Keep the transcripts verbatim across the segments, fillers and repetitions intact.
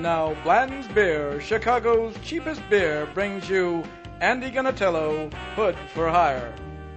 now, Bland's Beer, Chicago's cheapest beer, brings you Andy Gonatello, Hood for Hire.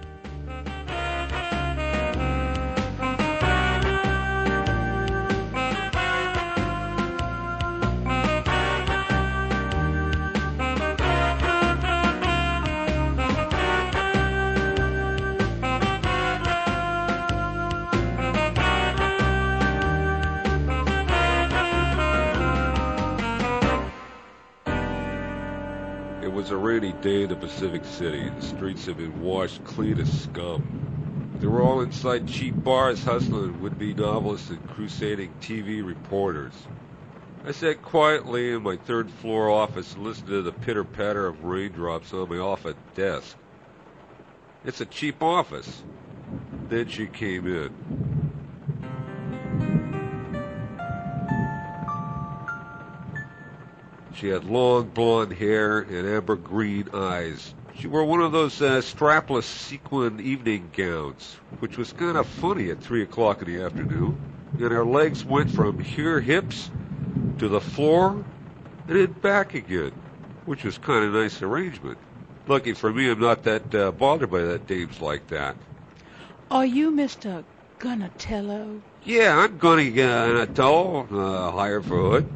It was a rainy day in the Pacific City. The streets had been washed clean of scum. They were all inside cheap bars hustling would-be novelists and crusading T V reporters. I sat quietly in my third-floor office and listened to the pitter-patter of raindrops on my office desk. It's a cheap office. Then she came in. She had long blonde hair and amber-green eyes. She wore one of those uh, strapless sequin evening gowns, which was kind of funny at three o'clock in the afternoon. And her legs went from her hips to the floor and then back again, which was kind of a nice arrangement. Lucky for me, I'm not that uh, bothered by that dames like that. Are you Mister Gonatello? Yeah, I'm going to get a doll uh, hired for Hood.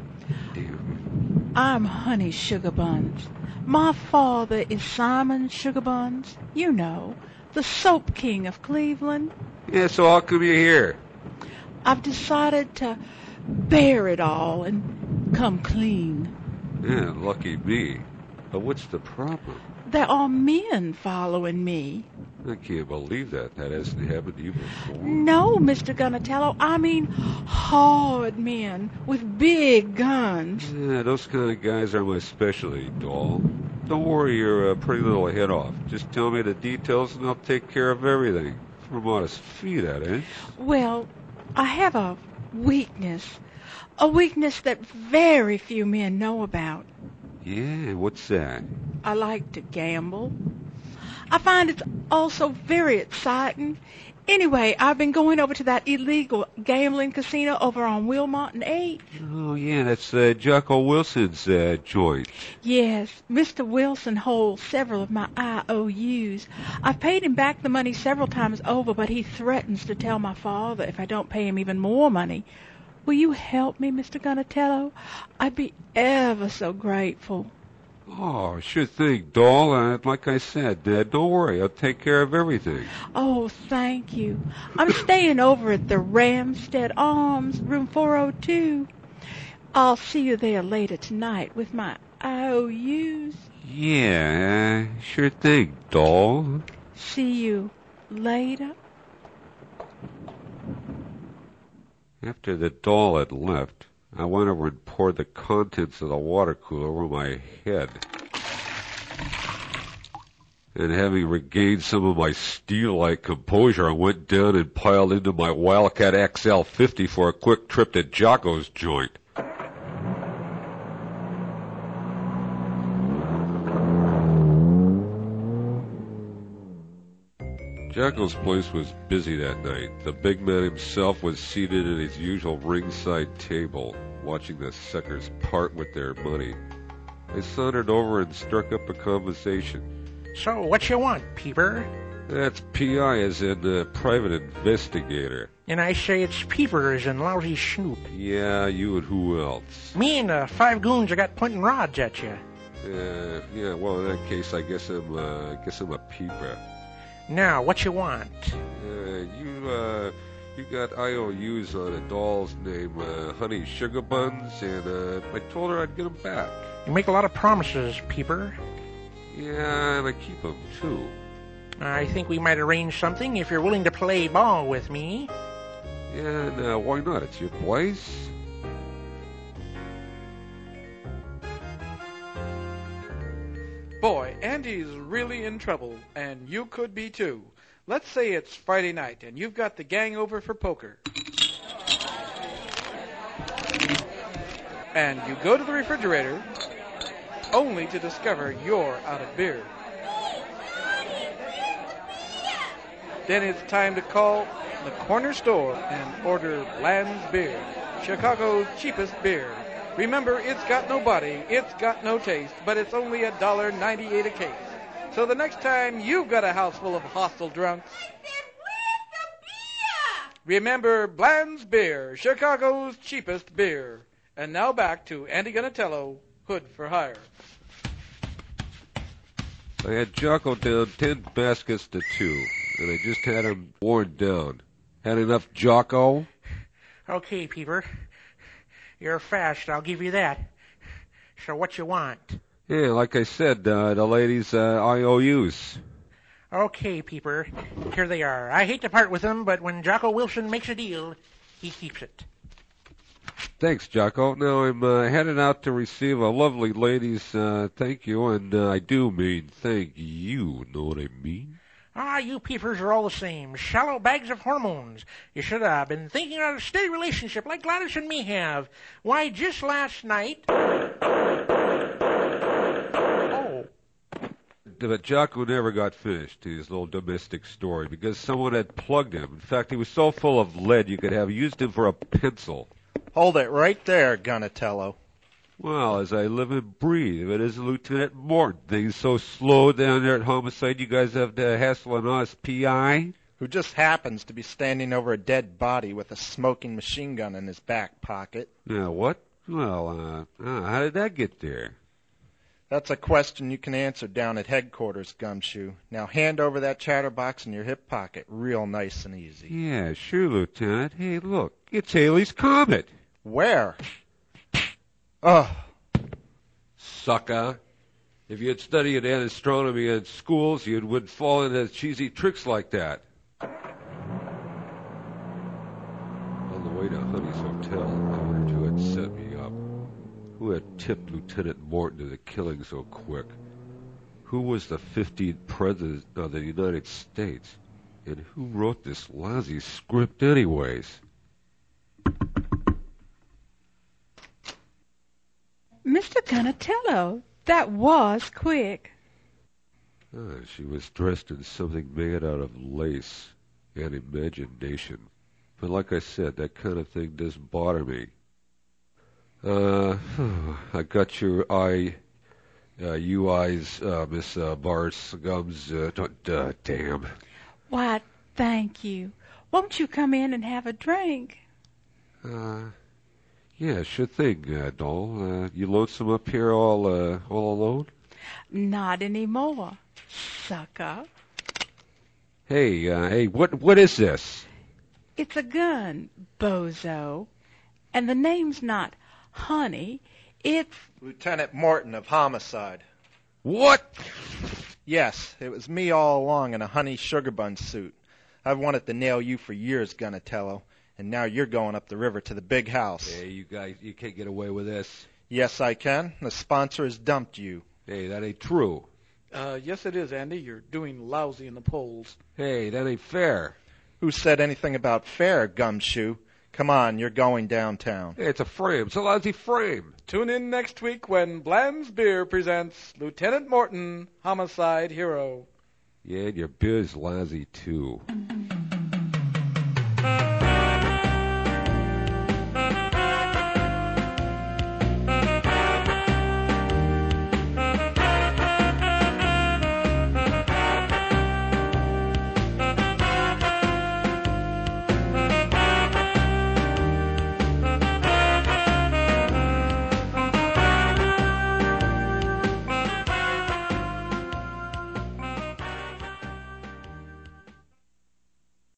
I'm Honey Sugarbuns. My father is Simon Sugarbuns. You know, the soap king of Cleveland. Yeah, so how come you're here? I've decided to bear it all and come clean. Yeah, lucky me. But what's the problem? There are men following me. I can't believe that. That hasn't happened to you before. No, Mister Gonatello. I mean hard men with big guns. Yeah, those kind of guys are my specialty, doll. Don't worry your uh, pretty little head off. Just tell me the details and I'll take care of everything. For a modest fee, that is. Well, I have a weakness. A weakness that very few men know about. Yeah, what's that? I like to gamble. I find it's also very exciting. Anyway, I've been going over to that illegal gambling casino over on Wilmot and eight. Oh, yeah, that's uh, Jocko Wilson's uh, joint. Yes, Mister Wilson holds several of my I O Us. I've paid him back the money several times over, but he threatens to tell my father if I don't pay him even more money. Will you help me, Mister Gonatello? I'd be ever so grateful. Oh, sure thing, doll. Uh, like I said, uh, don't worry. I'll take care of everything. Oh, thank you. I'm staying over at the Ramstead Arms, room four oh two. I'll see you there later tonight with my I O Us. Yeah, uh, sure thing, doll. See you later. After the doll had left, I went over and poured the contents of the water cooler over my head. And having regained some of my steel-like composure, I went down and piled into my Wildcat X L fifty for a quick trip to Jocko's joint. Jocko's place was busy that night. The big man himself was seated at his usual ringside table, watching the suckers part with their money. I sauntered over and struck up a conversation. So, what you want, Peeper? That's P I as in uh, private investigator. And I say it's Peeper as in lousy snoop. Yeah, you and who else? Me and the five goons that got pointing rods at you. Uh, yeah, well, in that case, I guess I'm, uh, I guess I'm a peeper. Now, what you want? Uh, you, uh, you got I O Us on a doll's name, uh, Honey Sugarbuns, and, uh, I told her I'd get them back. You make a lot of promises, Peeper. Yeah, and I keep them, too. I think we might arrange something if you're willing to play ball with me. Yeah, and, uh, why not? It's your place. Boy, Andy's really in trouble, and you could be too. Let's say it's Friday night, and you've got the gang over for poker. And you go to the refrigerator, only to discover you're out of beer. Then it's time to call the corner store and order Bland's Beer, Chicago's cheapest beer. Remember, it's got no body, it's got no taste, but it's only a dollar ninety-eight a case. So the next time you've got a house full of hostile drunks, I said, where's the beer? remember Bland's Beer, Chicago's cheapest beer. And now back to Andy Gonatello, Hood for Hire. I had Jocko down ten baskets to two, and I just had him worn down. Had enough, Jocko? Okay, Peeper. You're fast, I'll give you that. So what you want? Yeah, like I said, uh, the ladies' uh, I O Us. Okay, Peeper. Here they are. I hate to part with them, but when Jocko Wilson makes a deal, he keeps it. Thanks, Jocko. Now I'm uh, headed out to receive a lovely lady's uh, thank you, and uh, I do mean thank you. Know what I mean? Ah, you peepers are all the same. Shallow bags of hormones. You should have been thinking of a steady relationship like Gladys and me have. Why, just last night... Oh. But Jocko never got finished his little domestic story because someone had plugged him. In fact, he was so full of lead you could have used him for a pencil. Hold it right there, Gonatello. Well, as I live and breathe, if it isn't Lieutenant Morton. Things so slow down there at Homicide, you guys have to hassle an us P I? Who just happens to be standing over a dead body with a smoking machine gun in his back pocket. Yeah, what? Well, uh, uh, how did that get there? That's a question you can answer down at headquarters, Gumshoe. Now hand over that chatterbox in your hip pocket real nice and easy. Yeah, sure, Lieutenant. Hey, look, it's Halley's Comet. Where? Ugh. Sucker. If you had studied astronomy in schools, you wouldn't fall into cheesy tricks like that. On the way to Honey's Hotel, I wondered who had set me up. Who had tipped Lieutenant Morton to the killing so quick? Who was the fifteenth President of the United States? And who wrote this lousy script anyways? Mister Gonatello, that was quick. Ah, she was dressed in something made out of lace and imagination. But like I said, that kind of thing doesn't bother me. Uh, I got your eye, uh, you eyes, uh, Miss uh, Bars Gums, uh, don't, uh, damn. Why, thank you. Won't you come in and have a drink? Uh, yeah, sure thing, uh, doll. Uh, you lonesome up here all, uh, all alone? Not anymore, sucker. Hey, uh, hey, what, what is this? It's a gun, bozo. And the name's not Honey, it's... Lieutenant Morton of Homicide. What? Yes, it was me all along in a honey sugar bun suit. I've wanted to nail you for years, Gonatello, and now you're going up the river to the big house. Hey, you guys, you can't get away with this. Yes, I can. The sponsor has dumped you. Hey, that ain't true. Uh, yes, it is, Andy. You're doing lousy in the polls. Hey, that ain't fair. Who said anything about fair, Gumshoe? Come on, you're going downtown. Hey, it's a frame. It's a lousy frame. Tune in next week when Bland's Beer presents Lieutenant Morton, Homicide Hero. Yeah, and your beer's lousy, too.